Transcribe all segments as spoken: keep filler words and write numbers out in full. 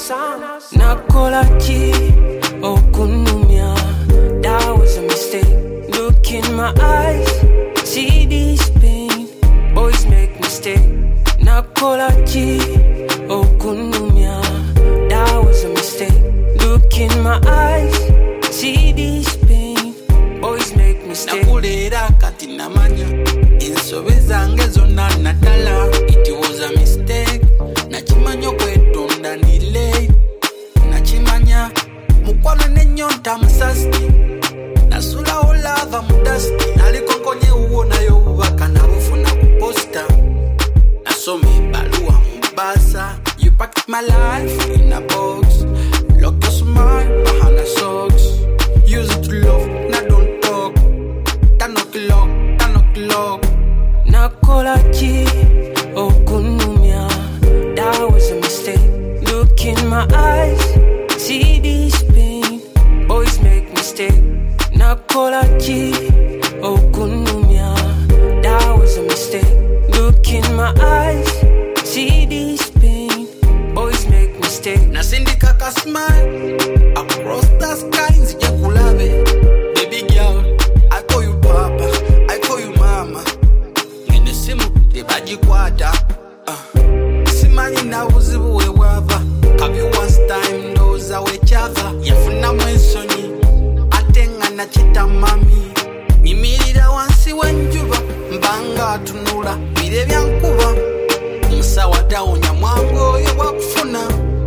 Nakolachi okunumia. That was a mistake. Look in my eyes, see this pain. Boys make mistake. Nakolachi okunumia. That was a mistake. Look in my eyes, see this pain. Boys make mistake. Nakulera kati namanya ensobe zange zonna natala. It was a mistake. Nachimanyo kwetonda ni late. Nachimanya mukwano nenyonta musasti. Nasula olava mudasti. Nalikokonye uwona yo ubaka na bufuna kuposta. Nasome balua mbasa. You packed my life in a box. Lock your smile behind the socks. Use it to love, now don't talk. Tanok lock, tanok lock. Nakolachi okunumia. That was a mistake. Look in my eyes, see this pain. Boys make mistake. Nakolachi okunumia. That was a mistake. Look in my eyes, see this pain. Boys make mistake. Nasindika ka smile across the sky nzije kulabe. Baby girl, I call you papa, I call you mama. Ngene simu tebajikwata. uh. Simanyi na buzibu we wava. Kabi once time ndoza we chava. Yafuna mwensonyi atenga na chita mami. Nimirira wansi wenjuba mbanga tunula bire byankuba. Musawa taonya mwangu oyo wakufuna.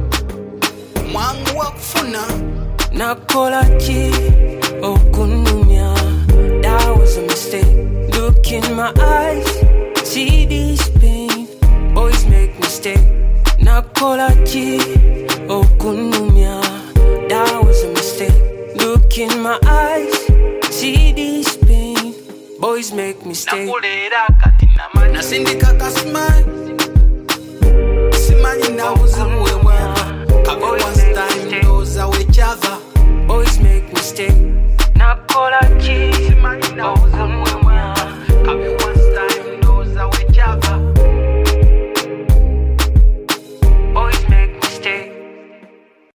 Mwangu wakufuna. Nakolachi okunumia. That was a mistake. Look in my eyes, see this pain. Boys make mistake. Nakolachi okunumia. That was a mistake. Look in my eyes, see this pain. Boys make mistake. Nakulera kati namanya nasindika ka smile. Simanyi na buzibu we wava. Kabe once time ndoza we chava. Boys make mistake. Nakolachi